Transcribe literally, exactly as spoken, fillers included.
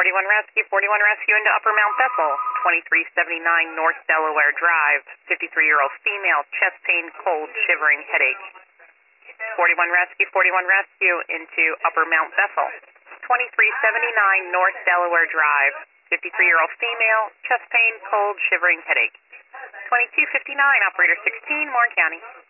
forty-one Rescue, forty-one Rescue into Upper Mount Bethel, twenty-three seventy-nine North Delaware Drive, fifty-three-year-old female, chest pain, cold, shivering, headache. forty-one Rescue, forty-one Rescue into Upper Mount Bethel, twenty-three seventy-nine North Delaware Drive, fifty-three-year-old female, chest pain, cold, shivering, headache. twenty-two fifty-nine, Operator sixteen, Warren County.